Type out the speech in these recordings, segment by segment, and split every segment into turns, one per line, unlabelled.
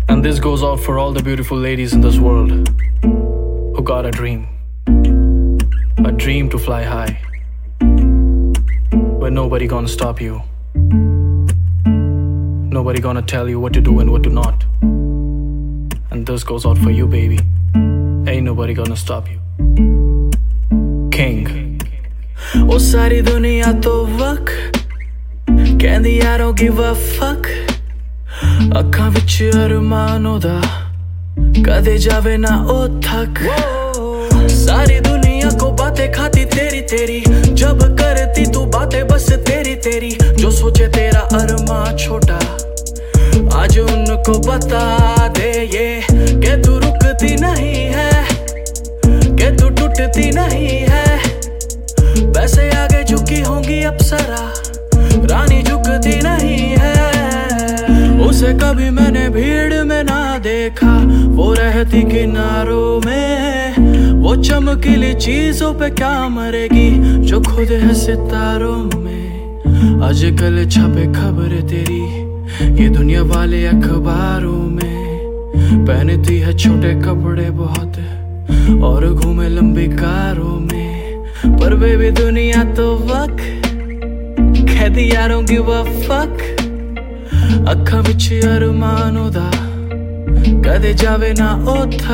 And this goes out for all the beautiful ladies in this world who got a dream to fly high, where nobody gonna stop you, nobody gonna tell you what to do and what to not. And this goes out for you, baby. Ain't nobody gonna stop you. King.
ओ सारी दुनिया तो वक कहंदी I don't give a fuck। अखां विच अरमान ओदा कदे जावे ना ओ थक। सारी दुनिया को बातें खाती तेरी तेरी, जब करती तू बातें बस तेरी तेरी। जो सोचे तेरा अरमान छोटा आज उनको बता दे ये, कि तू रुकती नहीं है, कि तू टूटती नहीं है। वैसे आगे झुकी होंगी अप्सरा, रानी झुकती नहीं है। उसे कभी मैंने भीड़ में ना देखा, वो रहती किनारों में। वो चमकीली चीजों पे क्या मरेगी जो खुद है सितारों में। आजकल छपे खबर तेरी ये दुनिया वाले अखबारों में। पहनती है छोटे कपड़े बहुत और घूमे लंबी कारों में। पर बेबी दुनिया तो वक कहती I don't give a fuck। अखां विच अरमान ओदा कदे जावे ना ओ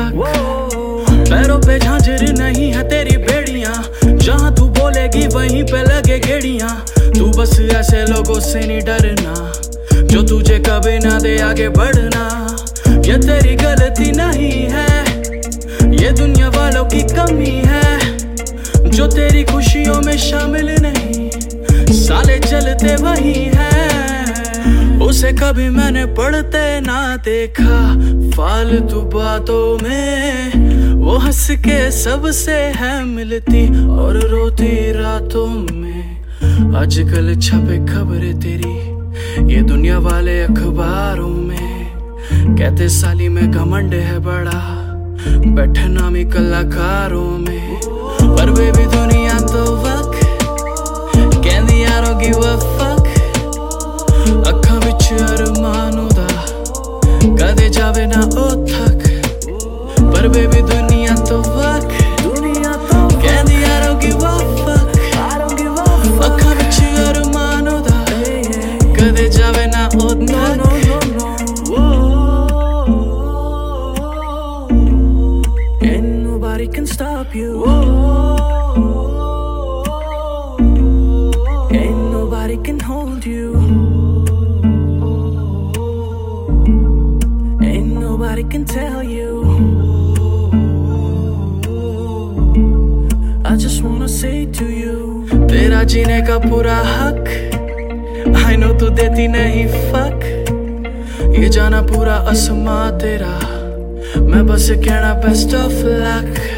थक। पैरों पे झांझर नहीं है तेरी बेड़ियां, जहां तू बोलेगी वहीं पे लगे गेड़ियां। तू बस ऐसे लोगों से नहीं डरना जो तुझे कभी ना दे आगे बढ़ना। ये तेरी गलती नहीं है, ये दुनिया वालों की कमी है जो तेरी खुशियों में शामिल नहीं, साले चलते वही है। उसे कभी मैंने पढ़ते ना देखा फालतू बातों में। वो हंस के सबसे है मिलती और रोती रातों में। आजकल छपे खबरें तेरी ये दुनिया वाले अखबारों में। कहते साली में घमंड है बड़ा, बैठे नामी कलाकारों में। पर बेबी दुनिया तो वक कहंदी I don't give a fuck। अखां विच अरमान ओदा कदे जावे ना ओ थक। पर बेबी दुनिया तो वक कहंदी I don't give a fuck। अखां विच अरमान ओदा कदे जावे ना ओ थक। Ain't nobody can stop you, ain't nobody can hold you, ain't nobody can tell you। I just wanna say to you, तेरा जीने का पूरा हक। I know तू देती नहीं fuck। ये जाना पूरा आसमां तेरा, मैं बस कहना best of luck।